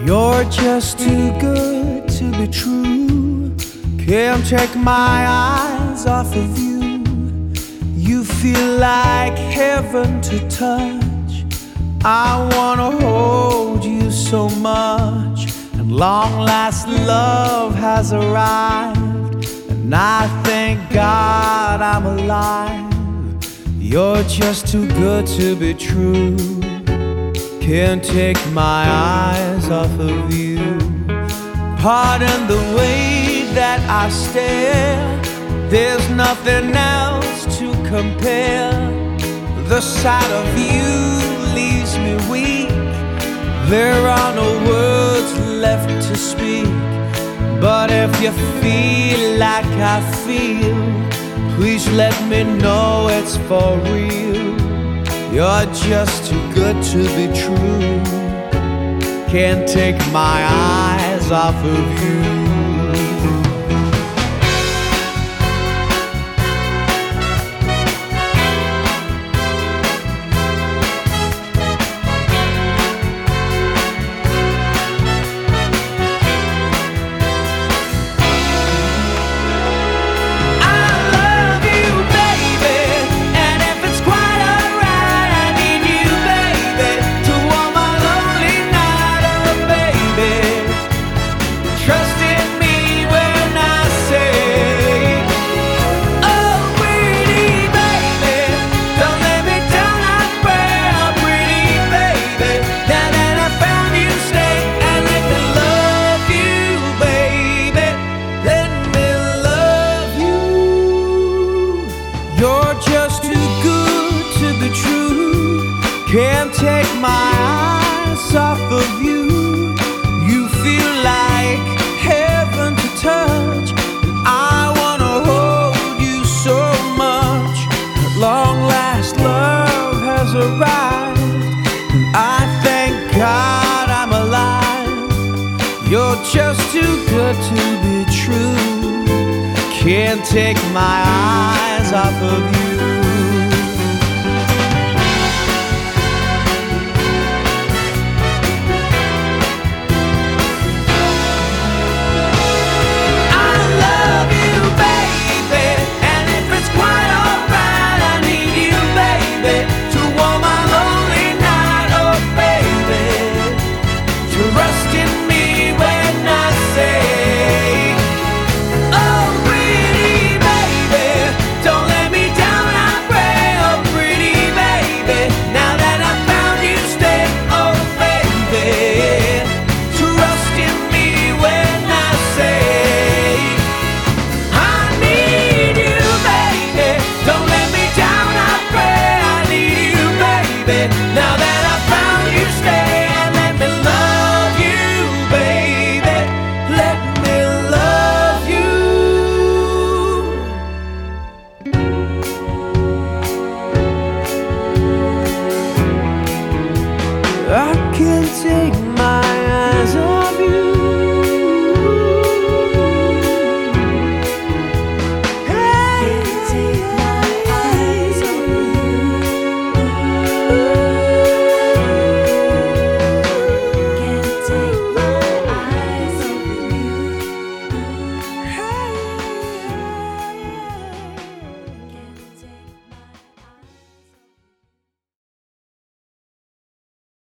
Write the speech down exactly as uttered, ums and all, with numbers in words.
You're just too good to be true. Can't take my eyes off of you. You feel like heaven to touch. I wanna hold you so much. And long last love has arrived, and I thank God I'm alive. You're just too good to be true. Can't take my eyes off of you. Pardon the way that I stare. There's nothing else to compare. The sight of you leaves me weak. There are no words left to speak. But if you feel like I feel, please let me know it's for real. You're just too good to be true. Can't take my eyes off of you. Can't take my eyes off of you. You feel like heaven to touch. I wanna hold you so much. At long last love has arrived, and I thank God I'm alive. You're just too good to be true. Can't take my eyes off of you. Rust in me when I say